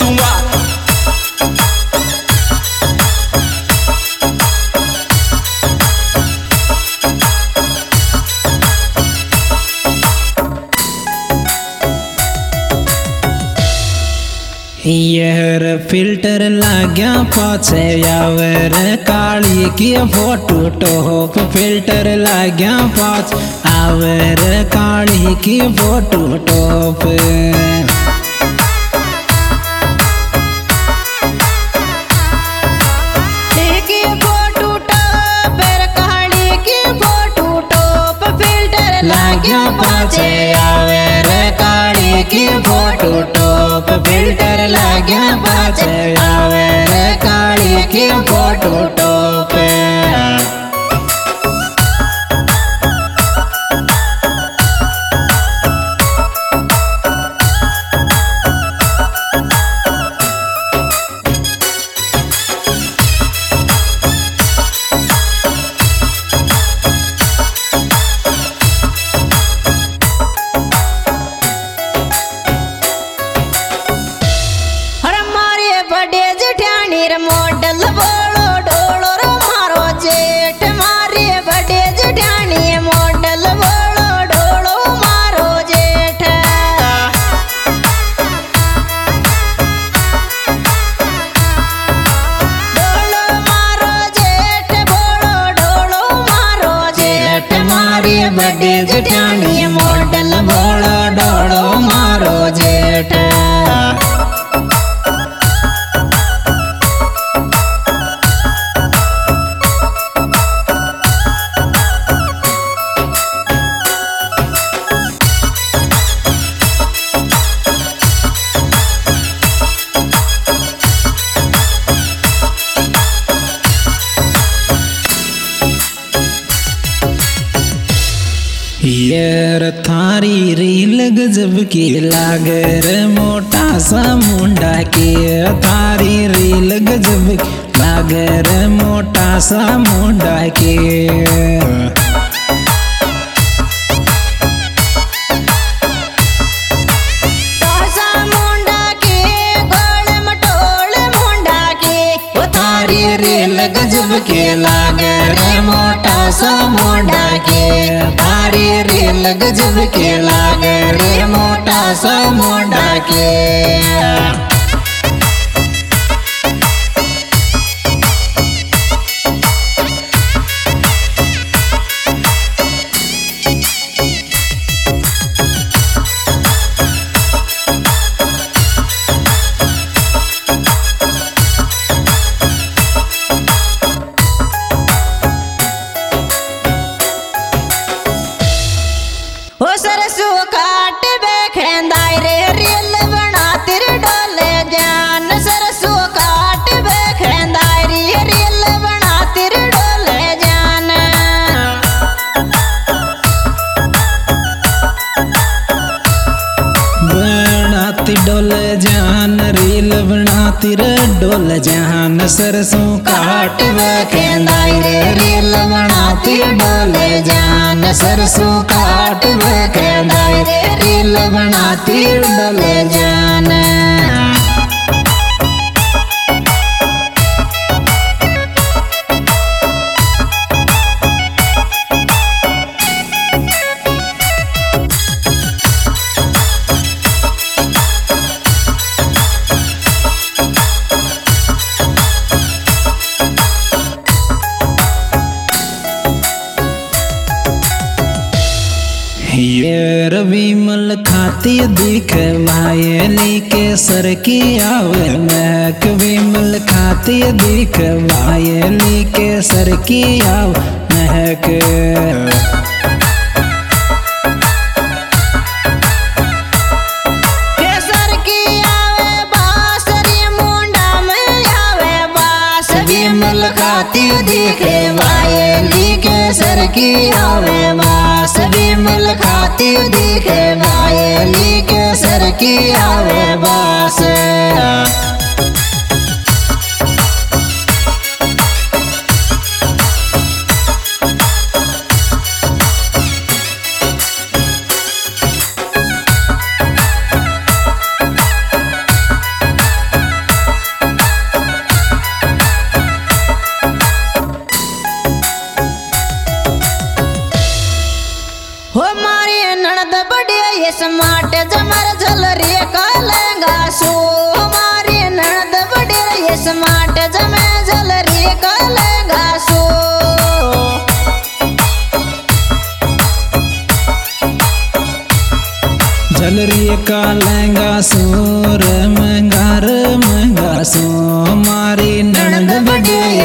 दूंगा। यहर फिल्टर लाग्या पाछे आवर काली की फोटो टॉप फिल्टर लाग्या पाछ आवर काली की फोटो टॉप लाग्या पाछे आवर काली की फोटो टॉप फिल्टर लाग्या पाछे आवर काली की फोटो टॉप। मॉडल बोलो डोलो रो मारो जेठ मारे बड़े जठानी मॉडल बोलो डोलो मारो जेठ डोलो मारो जेठ बोलो डोलो मारो जेठ मारी बड़े जठानी मॉडल बोलो डोलो मारो जेठ। यार थारी रील गजब की लागर मोटा सा मुंडा के थारी रील गजब की लागर मोटा सा मुंडा के गजब के लागर मोटा सा मुंडा के थारी रील गजब के लागर मोटा सा मुंडा के। ओ सरसों काट बेखेंदाई रे रील बना तिर डोले जान सरसों काट बेखेंदाई रे रील बना तिर डोले जान बनाती डोल जान रील बनाती रे डोल जान सरसों काट बेखेंदाई रे रील बनाती डोल जान सरसों काट बेखेंदाई रे रील बनाती डोल जान। ये रविमल खाती दिख वायली के सर की आवे महक विमल खाती दिख वायली के सर की आव महक केसर की आवे बासरी मुंडा में आवे बास विमल खाती दिख वायली के सर की आवे बास विमल खाती दिख वायली के सर की आवे बास।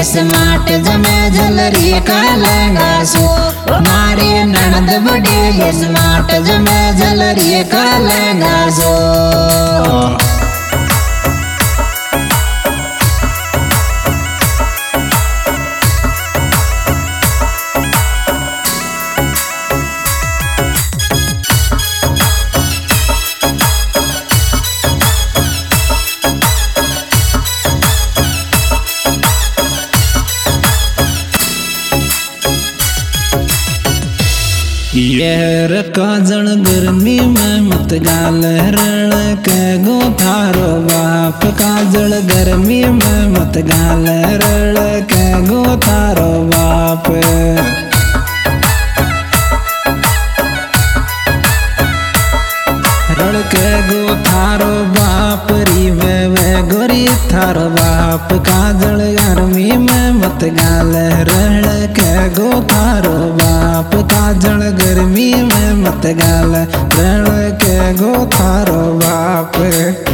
स्मार्ट जमे झलरी का लहंगा सो मारी ननद बड़ी स्मार्ट जमे झलरी का लहंगा सो येर काजल गर्मी में मत गाल रण के गो थारो बाप काजल गर्मी में मत गाल रण के गो थारो बाप रण के गो थारो बाप री वे गोरी थारो बाप काजल गर्मी में मत गाल रण के गो थारो बाप काजल गर्मी में मत गाल रण के गो थारो बाप।